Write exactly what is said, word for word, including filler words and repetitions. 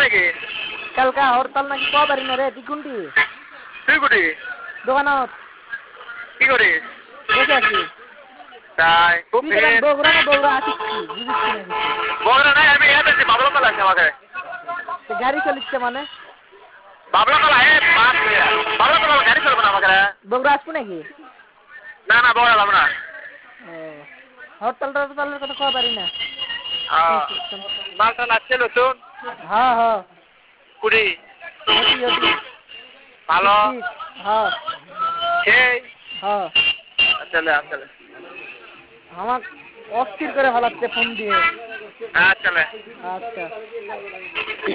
নাকি কালকা হরতাল নাকি কবারই না রে তুই কোনটি তুই কোটি দোকানত কি করিস বসে আছি তাই খুব তুই কেন বগুড়া না বগুড়া আসিস কি বুঝিস কি না কিছু বগুড়া নাই আমি ইয়াতে আছি বাবলা কলা আছে আমাকে তো গাড়ি চলিচ্ছে মানে বাবলা কলা এ পাস বাবলা কলা গাড়ি চলবে না আমাকে বগুড়া আসবো নাকি না না বগুড়া যাবো না ও হরতাল টরতালের কথা কবারই না মালটা লাগছে নতুন হ্যাঁ হ্যাঁ কুড়ি ওটি ওটি ভালো হ্যাঁ সেই হ্যাঁ চলে আসলে আমার অস্থির করে ফেলাচ্ছে ফোন দিয়ে চলে আচ্ছা